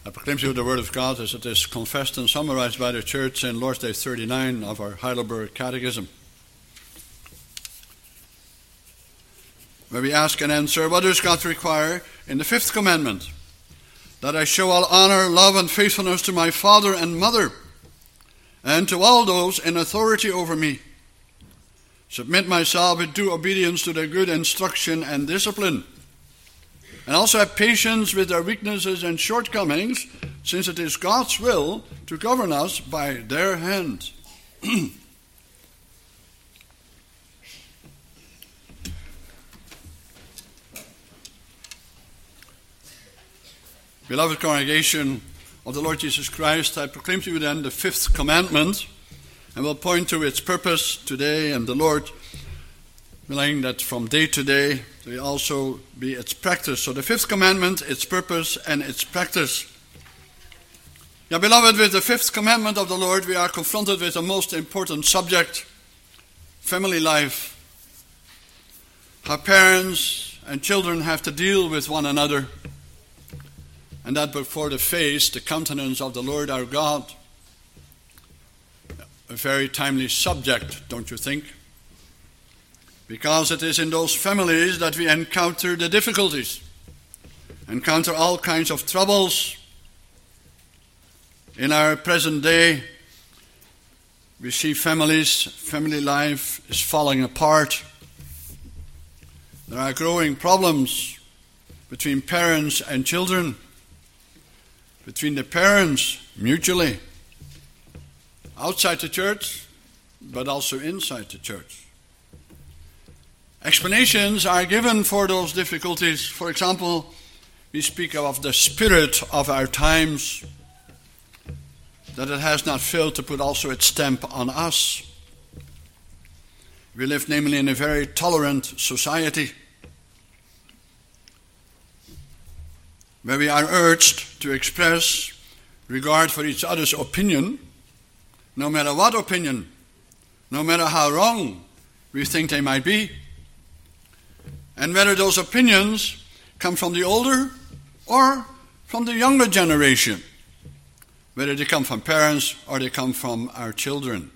I proclaim to you the Word of God as it is confessed and summarized by the Church in Lord's Day 39 of our Heidelberg Catechism, where we ask and answer, what does God require in the fifth commandment? That I show all honor, love, and faithfulness to my father and mother, and to all those in authority over me. Submit myself with due obedience to their good instruction and discipline, and also have patience with their weaknesses and shortcomings, since it is God's will to govern us by their hand. Beloved congregation of the Lord Jesus Christ, I proclaim to you then the fifth commandment, and will point to its purpose today, and the Lord willing that from day to day will also be its practice. So the fifth commandment, its purpose and its practice. Yeah, beloved, with the fifth commandment of the Lord, we are confronted with a most important subject, family life. How parents and children have to deal with one another, and that before the face, the countenance of the Lord our God. A very timely subject, don't you think? Because it is in those families that we encounter the difficulties, encounter all kinds of troubles. In our present day, we see family life is falling apart. There are growing problems between parents and children, between the parents mutually, outside the church, but also inside the church. Explanations are given for those difficulties. For example, we speak of the spirit of our times, that it has not failed to put also its stamp on us. We live namely in a very tolerant society, where we are urged to express regard for each other's opinion, no matter what opinion, no matter how wrong we think they might be, and whether those opinions come from the older or from the younger generation, whether they come from parents or they come from our children.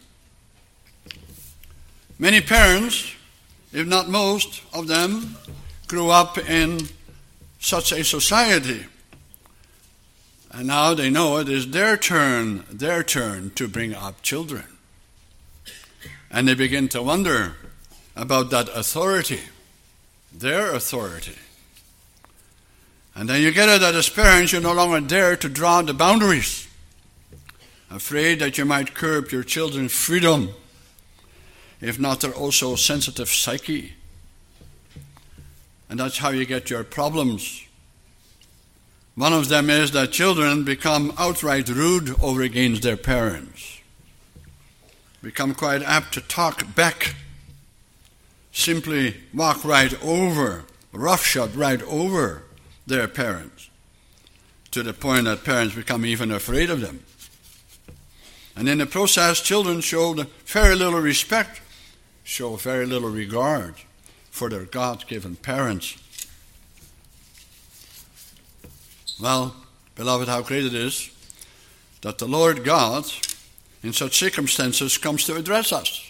Many parents, if not most of them, grew up in such a society, and now they know it is their turn to bring up children. And they begin to wonder about that authority, their authority. And then you get it that as parents you no longer dare to draw the boundaries, afraid that you might curb your children's freedom, if not their also sensitive psyche. And that's how you get your problems. One of them is that children become outright rude over against their parents, become quite apt to talk back, simply walk right over, roughshod right over their parents, to the point that parents become even afraid of them. And in the process, children show very little respect, show very little regard for their God-given parents. Well, beloved, how great it is that the Lord God, in such circumstances, comes to address us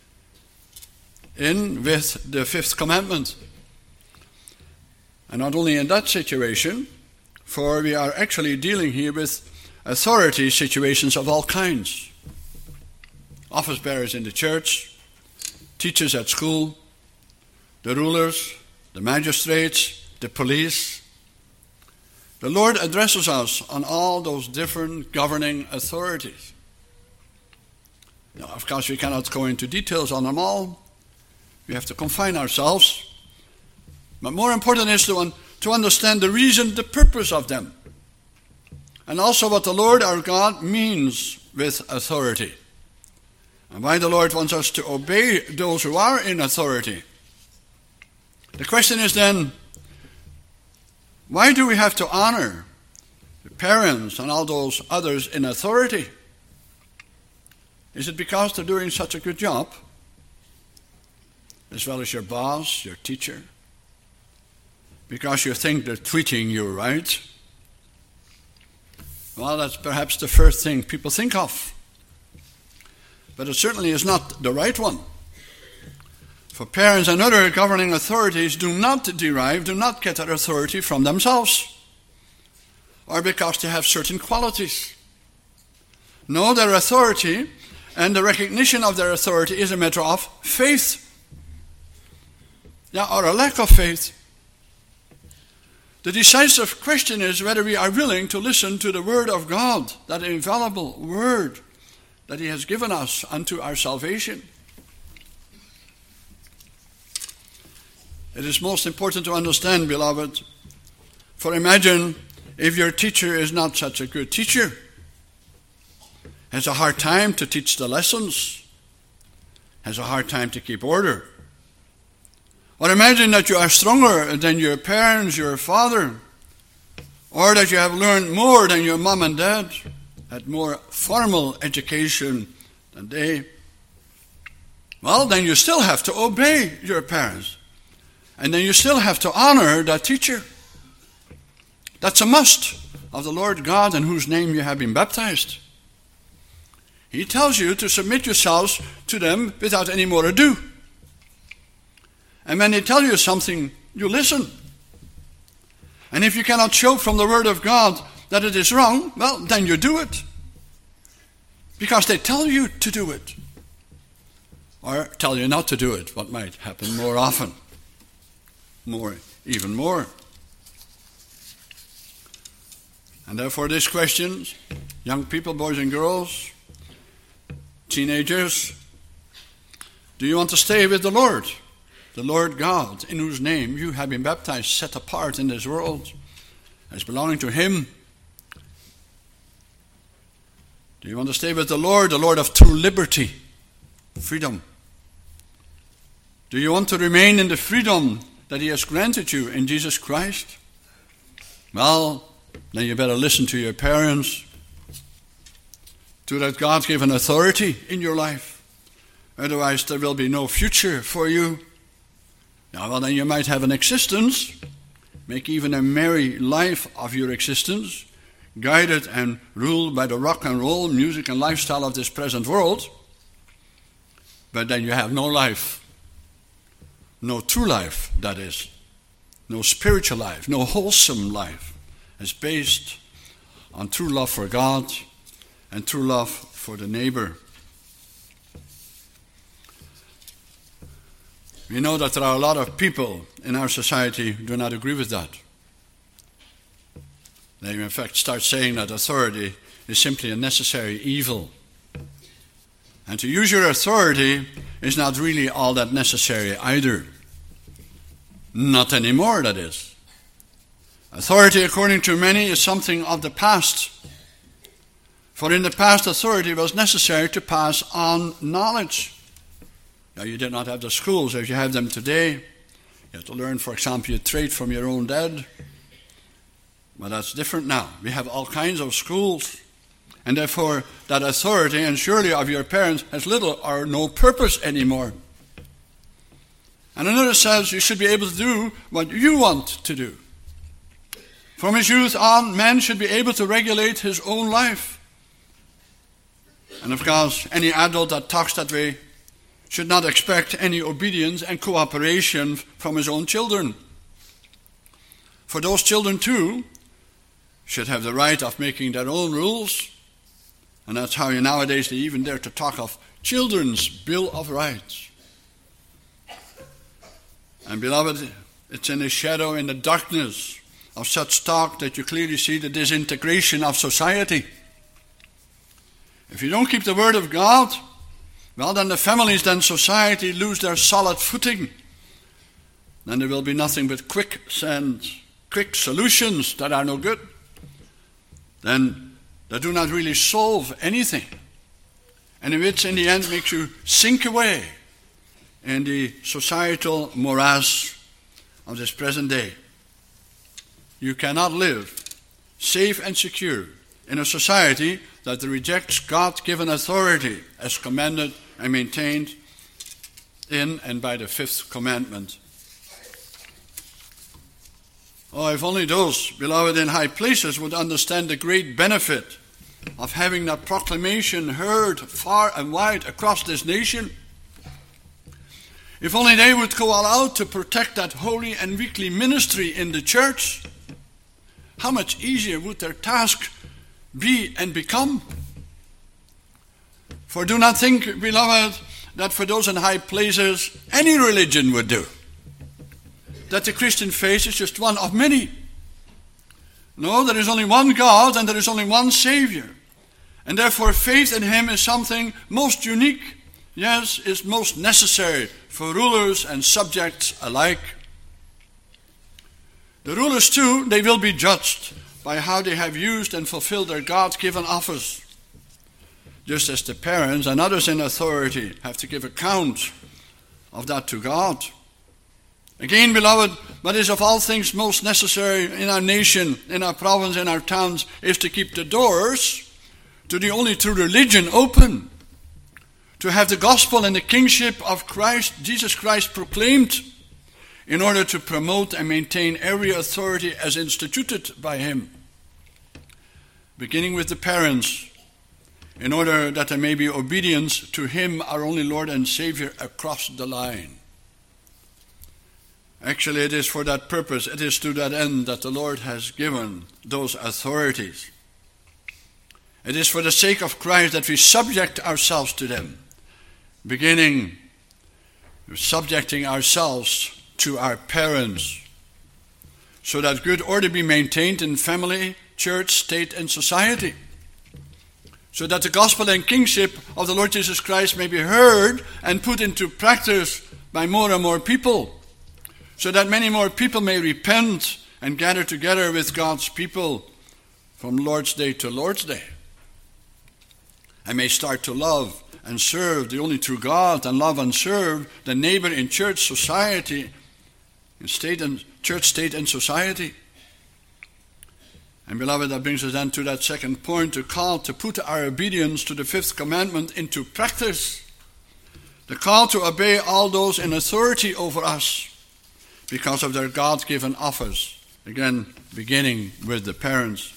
with the fifth commandment. And not only in that situation, for we are actually dealing here with authority situations of all kinds. Office bearers in the church, teachers at school, the rulers, the magistrates, the police. The Lord addresses us on all those different governing authorities. Now, of course, we cannot go into details on them all. We have to confine ourselves. But more important is to understand the reason, the purpose of them. And also what the Lord our God means with authority. And why the Lord wants us to obey those who are in authority. The question is then, why do we have to honor the parents and all those others in authority? Is it because they're doing such a good job? As well as your boss, your teacher? Because you think they're treating you right? Well, that's perhaps the first thing people think of. But it certainly is not the right one. For parents and other governing authorities do not get their authority from themselves or because they have certain qualities. No, their authority and the recognition of their authority is a matter of faith. Or a lack of faith. The decisive question is whether we are willing to listen to the Word of God, that infallible Word that He has given us unto our salvation. It is most important to understand, beloved, for imagine if your teacher is not such a good teacher, has a hard time to teach the lessons, has a hard time to keep order. Or imagine that you are stronger than your parents, your father, or that you have learned more than your mom and dad, had more formal education than they. Well, then you still have to obey your parents. And then you still have to honor that teacher. That's a must of the Lord God in whose name you have been baptized. He tells you to submit yourselves to them without any more ado. And when they tell you something, you listen. And if you cannot show from the Word of God that it is wrong, well, then you do it. Because they tell you to do it. Or tell you not to do it, what might happen more often. Even more. And therefore these questions, young people, boys and girls, teenagers, do you want to stay with the Lord God, in whose name you have been baptized, set apart in this world as belonging to Him? Do you want to stay with the Lord of true liberty, freedom? Do you want to remain in the freedom that He has granted you in Jesus Christ? Well, then you better listen to your parents, to that God-given authority in your life. Otherwise, there will be no future for you. Well, then you might have an existence, make even a merry life of your existence, guided and ruled by the rock and roll, music and lifestyle of this present world. But then you have no life. No true life, that is. No spiritual life, no wholesome life. It's based on true love for God and true love for the neighbor. We know that there are a lot of people in our society who do not agree with that. They in fact start saying that authority is simply a necessary evil. And to use your authority is not really all that necessary either. Not anymore, that is. Authority, according to many, is something of the past. For in the past, authority was necessary to pass on knowledge. Now, you did not have the schools as you have them today. You have to learn, for example, your trade from your own dad. But that's different now. We have all kinds of schools. And therefore, that authority, and surely of your parents, has little or no purpose anymore. And another says you should be able to do what you want to do. From his youth on, man should be able to regulate his own life. And of course, any adult that talks that way should not expect any obedience and cooperation from his own children. For those children too should have the right of making their own rules. And that's how nowadays they even dare to talk of children's Bill of Rights. And beloved, it's in the shadow, in the darkness of such talk that you clearly see the disintegration of society. If you don't keep the Word of God, well, then the families, then society lose their solid footing. Then there will be nothing but quick solutions that are no good. Then they do not really solve anything. And which in the end makes you sink away in the societal morass of this present day. You cannot live safe and secure in a society that rejects God-given authority as commanded and maintained in and by the fifth commandment. Oh, if only those, beloved, in high places would understand the great benefit of having that proclamation heard far and wide across this nation. If only they would go all out to protect that holy and weekly ministry in the church, how much easier would their task be and become? For do not think, beloved, that for those in high places any religion would do. That the Christian faith is just one of many. No, there is only one God and there is only one Savior. And therefore faith in Him is something most unique, yes, is most necessary for rulers and subjects alike. The rulers too, they will be judged by how they have used and fulfilled their God-given office. Just as the parents and others in authority have to give account of that to God. Again, beloved, what is of all things most necessary in our nation, in our province, in our towns, is to keep the doors to the only true religion open. To have the gospel and the kingship of Christ, Jesus Christ, proclaimed in order to promote and maintain every authority as instituted by Him. Beginning with the parents, in order that there may be obedience to Him, our only Lord and Savior, across the line. Actually, it is for that purpose, it is to that end that the Lord has given those authorities. It is for the sake of Christ that we subject ourselves to them, beginning with subjecting ourselves to our parents, so that good order be maintained in family, church, state, and society, so that the gospel and kingship of the Lord Jesus Christ may be heard and put into practice by more and more people, so that many more people may repent and gather together with God's people from Lord's Day to Lord's Day, and may start to love and serve the only true God, and love and serve the neighbor in church, society, in state and church, state, and society. And beloved, that brings us then to that second point, to call to put our obedience to the fifth commandment into practice. The call to obey all those in authority over us because of their God-given office. Again, beginning with the parents.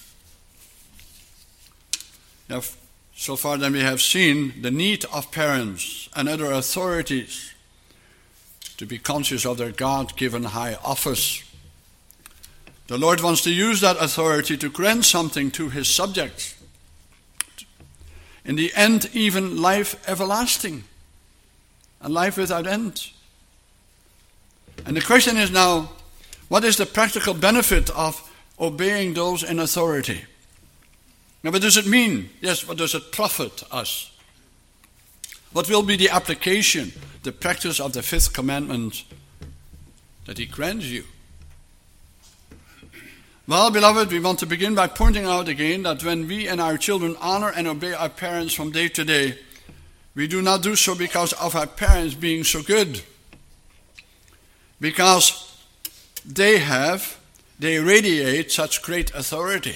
Now, so far then we have seen the need of parents and other authorities to be conscious of their God-given high office. The Lord wants to use that authority to grant something to His subjects. In the end, even life everlasting and life without end. And the question is now, what is the practical benefit of obeying those in authority? Now, what does it mean? Yes, what does it profit us? What will be the application, the practice of the fifth commandment that He grants you? Well, beloved, we want to begin by pointing out again that when we and our children honor and obey our parents from day to day, we do not do so because of our parents being so good. Because they radiate such great authority.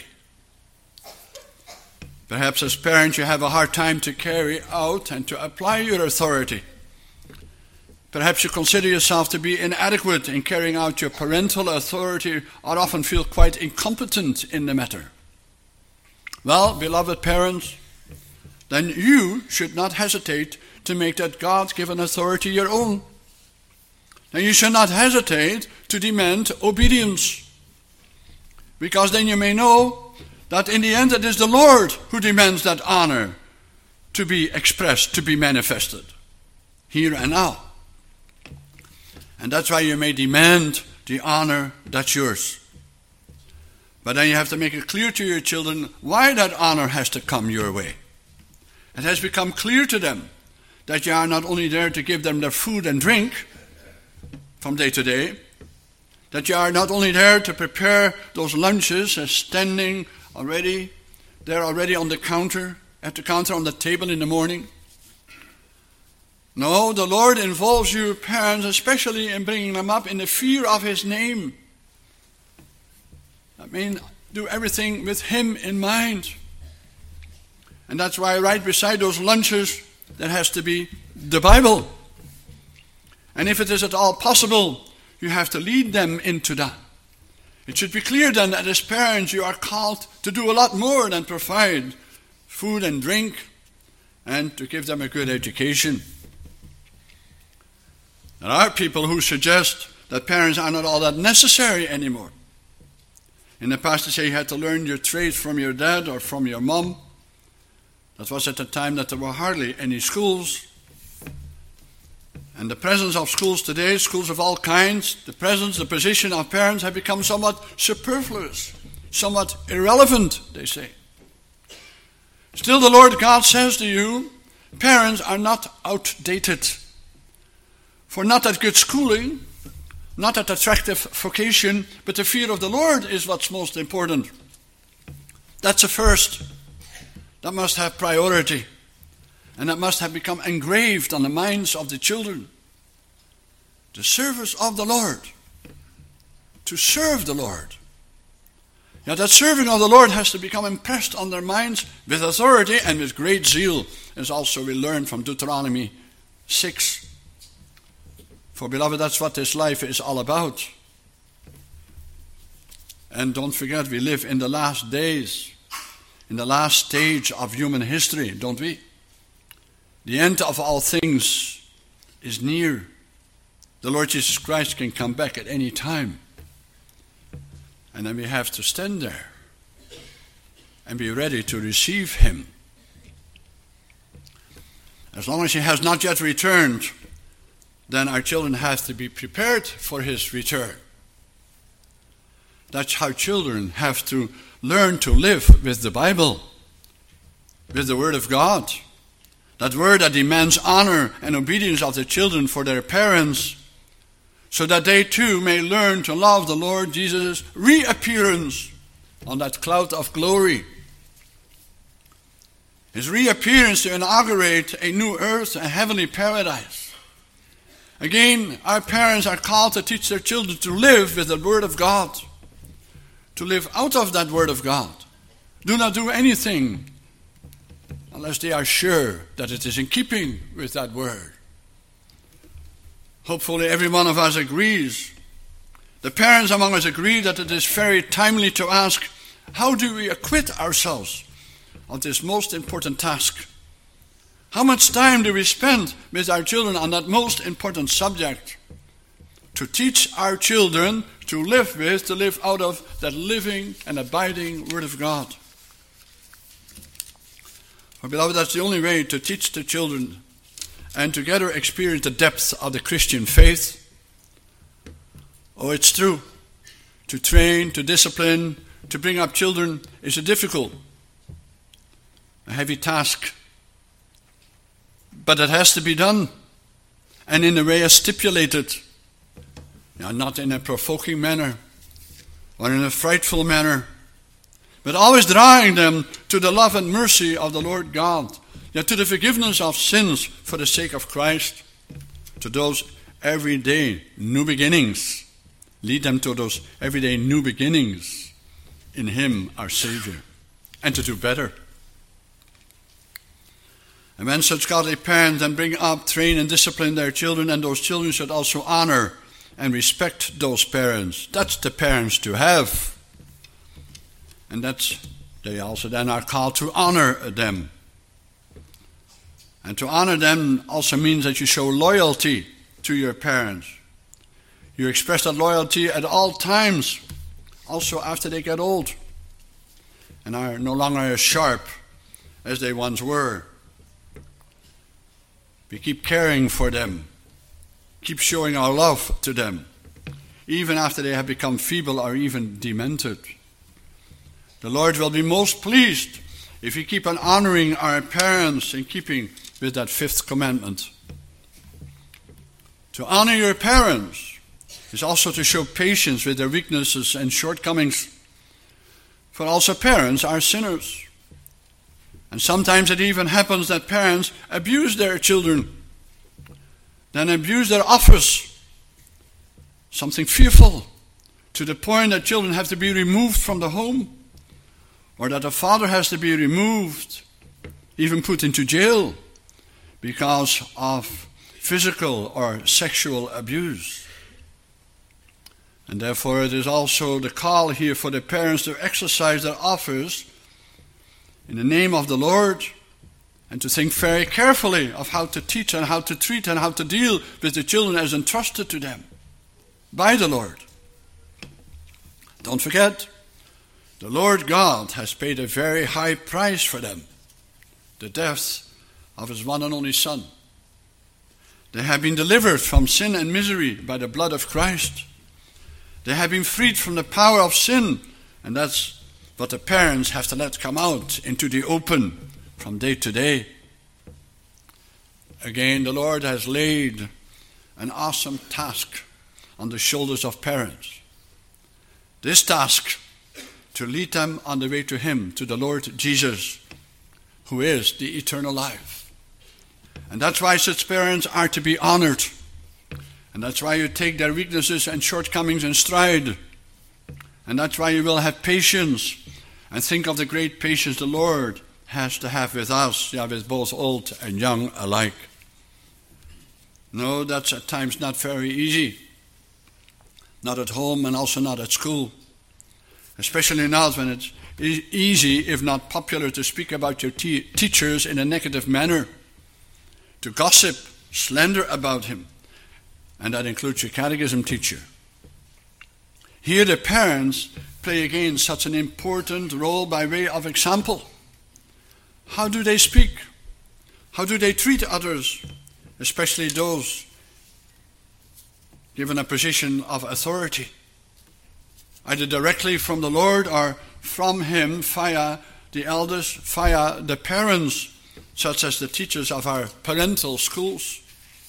Perhaps as parents you have a hard time to carry out and to apply your authority. Perhaps you consider yourself to be inadequate in carrying out your parental authority, or often feel quite incompetent in the matter. Well, beloved parents, then you should not hesitate to make that God-given authority your own. Then you should not hesitate to demand obedience. Because then you may know that in the end it is the Lord who demands that honor to be expressed, to be manifested, here and now. And that's why you may demand the honor that's yours. But then you have to make it clear to your children why that honor has to come your way. It has become clear to them that you are not only there to give them their food and drink from day to day, that you are not only there to prepare those lunches as standing already, there already on the counter, at the counter on the table in the morning. No, the Lord involves you parents, especially in bringing them up in the fear of His name. I mean, do everything with Him in mind. And that's why right beside those lunches, there has to be the Bible. And if it is at all possible, you have to lead them into that. It should be clear then that as parents you are called to do a lot more than provide food and drink and to give them a good education. There are people who suggest that parents are not all that necessary anymore. In the past they say you had to learn your trade from your dad or from your mom. That was at the time that there were hardly any schools. And the presence of schools today, schools of all kinds, the position of parents have become somewhat superfluous, somewhat irrelevant, they say. Still, the Lord God says to you, parents are not outdated. For not that good schooling, not that attractive vocation, but the fear of the Lord is what's most important. That's a first. That must have priority. And that must have become engraved on the minds of the children. The service of the Lord. To serve the Lord. Now that serving of the Lord has to become impressed on their minds with authority and with great zeal, as also we learn from Deuteronomy 6. For beloved, that's what this life is all about. And don't forget, we live in the last days, in the last stage of human history, don't we? The end of all things is near. The Lord Jesus Christ can come back at any time. And then we have to stand there and be ready to receive him. As long as he has not yet returned, then our children have to be prepared for his return. That's how children have to learn to live with the Bible, with the Word of God. That word that demands honor and obedience of the children for their parents, so that they too may learn to love the Lord Jesus' reappearance on that cloud of glory. His reappearance to inaugurate a new earth, a heavenly paradise. Again, our parents are called to teach their children to live with the Word of God, to live out of that Word of God. Do not do anything unless they are sure that it is in keeping with that Word. Hopefully every one of us agrees. The parents among us agree that it is very timely to ask, how do we acquit ourselves of this most important task? How much time do we spend with our children on that most important subject? To teach our children to live with, to live out of that living and abiding Word of God. For beloved, that's the only way to teach the children and together experience the depth of the Christian faith. Oh, it's true. To train, to discipline, to bring up children is a difficult, a heavy task. But it has to be done. And in a way as stipulated. Now, not in a provoking manner or in a frightful manner, but always drawing them to the love and mercy of the Lord God, yet to the forgiveness of sins for the sake of Christ, to those everyday new beginnings. Lead them to those everyday new beginnings in Him, our Savior, and to do better. And when such godly parents then bring up, train, and discipline their children, and those children should also honor and respect those parents. That's the parents to have. And they also then are called to honor them. And to honor them also means that you show loyalty to your parents. You express that loyalty at all times, also after they get old and are no longer as sharp as they once were. We keep caring for them, keep showing our love to them, even after they have become feeble or even demented. The Lord will be most pleased if we keep on honoring our parents in keeping with that fifth commandment. To honor your parents is also to show patience with their weaknesses and shortcomings. For also parents are sinners. And sometimes it even happens that parents abuse their children, then abuse their office. Something fearful, to the point that children have to be removed from the home, or that a father has to be removed, even put into jail, because of physical or sexual abuse. And therefore it is also the call here for the parents to exercise their office in the name of the Lord, and to think very carefully of how to teach and how to treat and how to deal with the children as entrusted to them by the Lord. Don't forget, the Lord God has paid a very high price for them, the death of his one and only Son. They have been delivered from sin and misery by the blood of Christ. They have been freed from the power of sin, and that's what the parents have to let come out into the open from day to day. Again, the Lord has laid an awesome task on the shoulders of parents. This task, to lead them on the way to him, to the Lord Jesus, who is the eternal life. And that's why such parents are to be honored. And that's why you take their weaknesses and shortcomings in stride. And that's why you will have patience and think of the great patience the Lord has to have with us, with both old and young alike. No, that's at times not very easy. Not at home and also not at school. Especially not when it's easy, if not popular, to speak about your teachers in a negative manner. To gossip, slander about him. And that includes your catechism teacher. Here the parents play again such an important role by way of example. How do they speak? How do they treat others, especially those given a position of authority, either directly from the Lord or from him via the elders, via the parents, such as the teachers of our parental schools?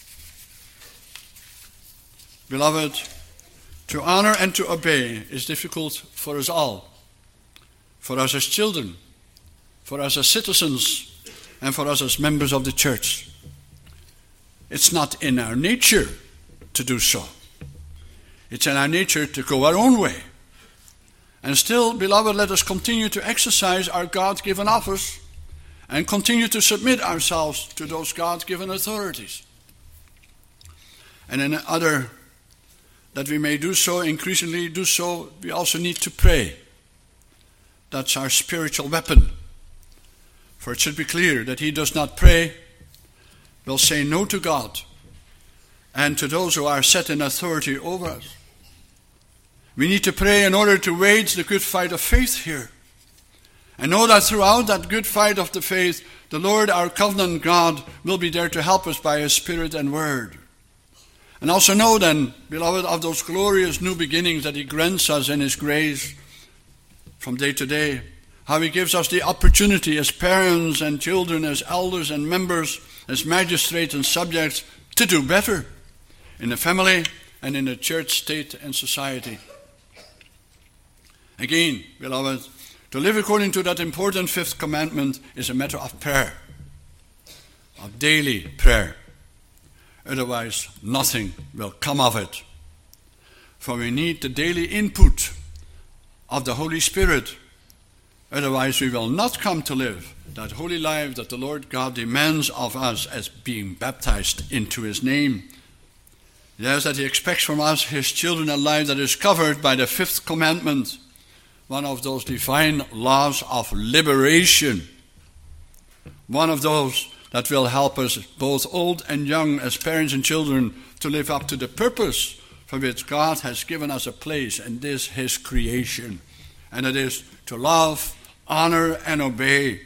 Beloved, to honor and to obey is difficult for us all, for us as children, for us as citizens, and for us as members of the church. It's not in our nature to do so. It's in our nature to go our own way. And still, beloved, let us continue to exercise our God-given office and continue to submit ourselves to those God-given authorities. And in order that we may do so, increasingly do so, we also need to pray. That's our spiritual weapon. For it should be clear that he does not pray will say no to God and to those who are set in authority over us. We need to pray in order to wage the good fight of faith here. And know that throughout that good fight of the faith, the Lord, our covenant God, will be there to help us by his Spirit and word. And also know then, beloved, of those glorious new beginnings that he grants us in his grace from day to day. How he gives us the opportunity as parents and children, as elders and members, as magistrates and subjects, to do better in the family and in the church, state, and society. Again, beloved, to live according to that important fifth commandment is a matter of prayer, of daily prayer. Otherwise, nothing will come of it. For we need the daily input of the Holy Spirit. Otherwise, we will not come to live that holy life that the Lord God demands of us as being baptized into his name. Yes, that he expects from us, his children, a life that is covered by the fifth commandment, one of those divine laws of liberation, one of those that will help us, both old and young, as parents and children, to live up to the purpose for which God has given us a place in this, his creation. And it is to love, honor, and obey.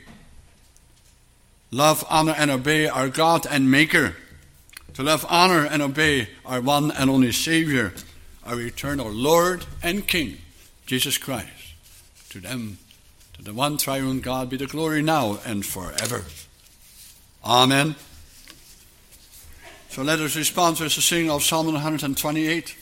Love, honor, and obey our God and Maker. To love, honor, and obey our one and only Savior, our eternal Lord and King, Jesus Christ. To them, to the one triune God, be the glory now and forever. Amen. So let us respond with the singing of Psalm 128.